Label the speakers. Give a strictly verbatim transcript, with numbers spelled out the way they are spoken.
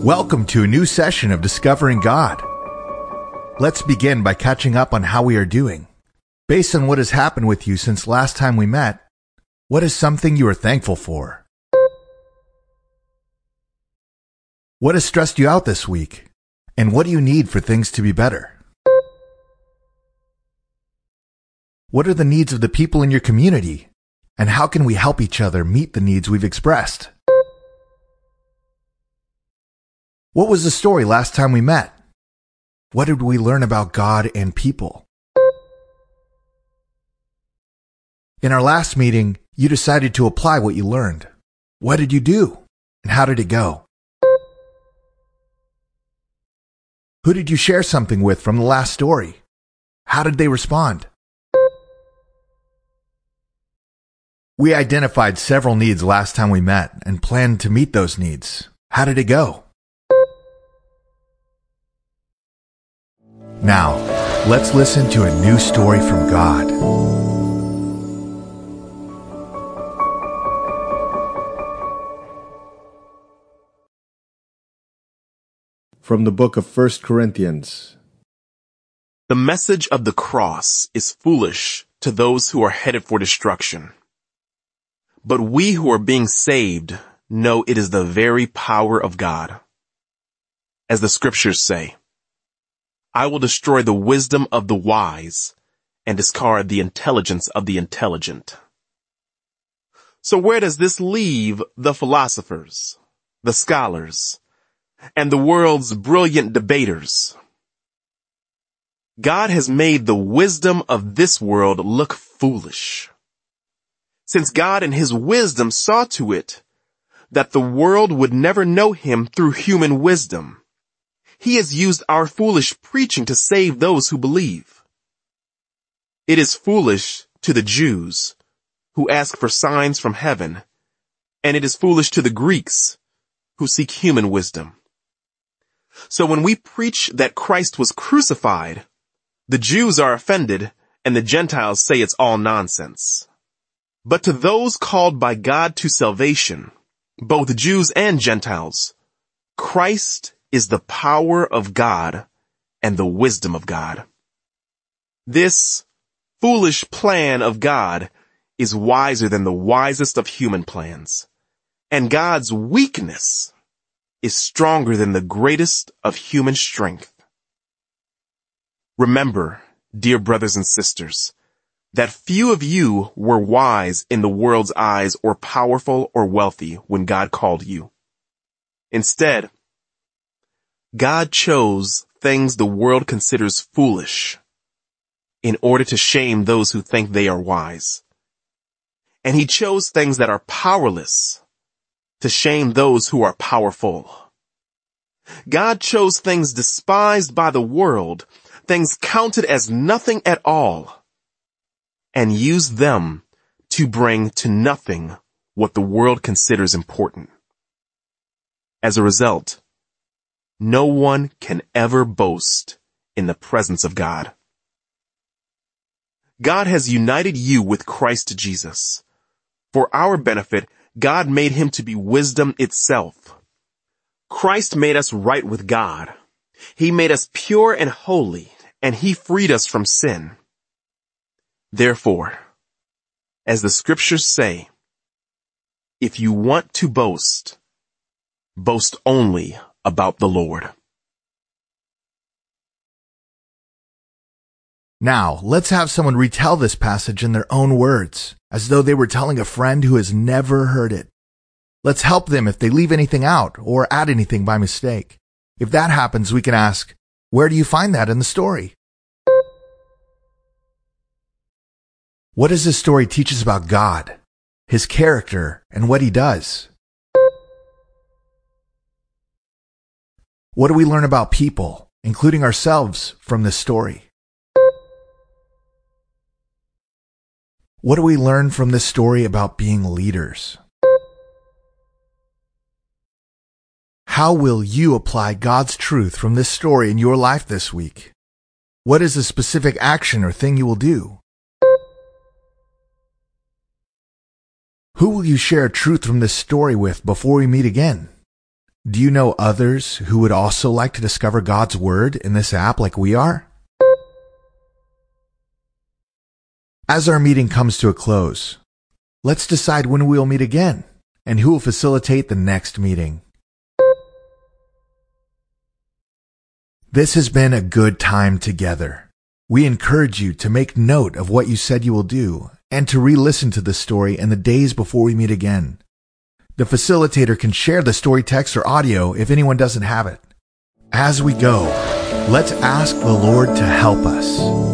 Speaker 1: Welcome to a new session of Discovering God. Let's begin by catching up on how we are doing. Based on what has happened with you since last time we met, what is something you are thankful for? What has stressed you out this week? And what do you need for things to be better? What are the needs of the people in your community? And how can we help each other meet the needs we've expressed? What was the story last time we met? What did we learn about God and people? In our last meeting, you decided to apply what you learned. What did you do? And how did it go? Who did you share something with from the last story? How did they respond? We identified several needs last time we met and planned to meet those needs. How did it go? Now, let's listen to a new story from God.
Speaker 2: From the book of First Corinthians.
Speaker 3: The message of the cross is foolish to those who are headed for destruction. But we who are being saved know it is the very power of God. As the scriptures say, I will destroy the wisdom of the wise and discard the intelligence of the intelligent. So where does this leave the philosophers, the scholars, and the world's brilliant debaters? God has made the wisdom of this world look foolish. Since God in his wisdom saw to it that the world would never know him through human wisdom, he has used our foolish preaching to save those who believe. It is foolish to the Jews who ask for signs from heaven, and it is foolish to the Greeks who seek human wisdom. So when we preach that Christ was crucified, the Jews are offended and the Gentiles say it's all nonsense. But to those called by God to salvation, both Jews and Gentiles, Christ is the power of God and the wisdom of God. This foolish plan of God is wiser than the wisest of human plans, and God's weakness is stronger than the greatest of human strength. Remember, dear brothers and sisters, that few of you were wise in the world's eyes or powerful or wealthy when God called you. Instead, God chose things the world considers foolish in order to shame those who think they are wise. And he chose things that are powerless to shame those who are powerful. God chose things despised by the world, things counted as nothing at all, and used them to bring to nothing what the world considers important. As a result, no one can ever boast in the presence of God. God has united you with Christ Jesus. For our benefit, God made him to be wisdom itself. Christ made us right with God. He made us pure and holy, and he freed us from sin. Therefore, as the scriptures say, if you want to boast, boast only about the Lord.
Speaker 1: Now, let's have someone retell this passage in their own words, as though they were telling a friend who has never heard it. Let's help them if they leave anything out or add anything by mistake. If that happens, we can ask, where do you find that in the story? What does this story teach us about God, his character, and what he does? What do we learn about people, including ourselves, from this story? What do we learn from this story about being leaders? How will you apply God's truth from this story in your life this week? What is a specific action or thing you will do? Who will you share truth from this story with before we meet again? Do you know others who would also like to discover God's Word in this app like we are? As our meeting comes to a close, let's decide when we'll meet again and who will facilitate the next meeting. This has been a good time together. We encourage you to make note of what you said you will do and to re-listen to the story in the days before we meet again. The facilitator can share the story text or audio if anyone doesn't have it. As we go, let's ask the Lord to help us.